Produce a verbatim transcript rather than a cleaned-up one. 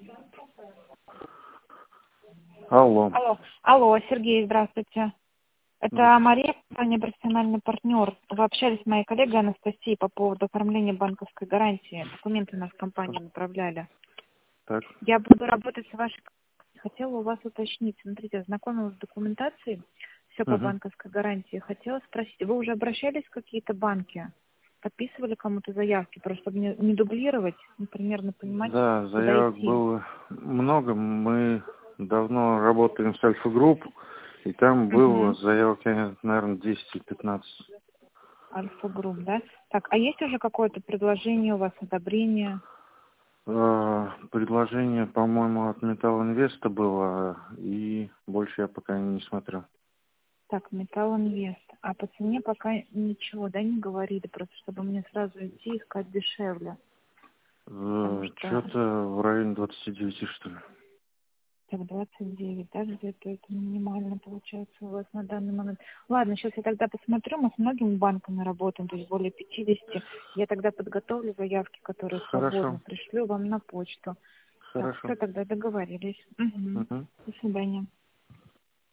Алло. Алло, алло, Сергей, здравствуйте. Это Мария, компания «Профессиональный партнер». Вы общались с моей коллегой Анастасией по поводу оформления банковской гарантии. Документы у нас в компании направляли. Так. Я буду работать с вашей компанией. Хотела у вас уточнить. Смотрите, ознакомилась с документацией. Все по Угу. банковской гарантии. Хотела спросить, вы уже обращались в какие-то банки? Подписывали кому-то заявки? Просто чтобы не, не дублировать, ну, примерно понимать, Да, куда заявок идти. было много. Мы давно работаем с Альфа-групп, и там было Угу. заявок, наверное, десять-пятнадцать. Альфа-групп, да? Так, а есть уже какое-то предложение у вас, одобрение? Э, Предложение, по-моему, от Металл Инвеста было, и больше я пока не смотрю. Так, Металл Инвест. А по цене пока ничего, да, не говорили, просто чтобы мне сразу идти искать дешевле. Потому что Что-то в районе двадцати девяти, что ли. так двадцать девять, да, где-то это минимально получается у вас на данный момент. Ладно, сейчас я тогда посмотрю, мы с многими банками работаем, то есть более пятидесяти. Я тогда подготовлю заявки, которые свободны, Хорошо, пришлю вам на почту. Так, хорошо. все, тогда договорились. Угу. Угу. До свидания.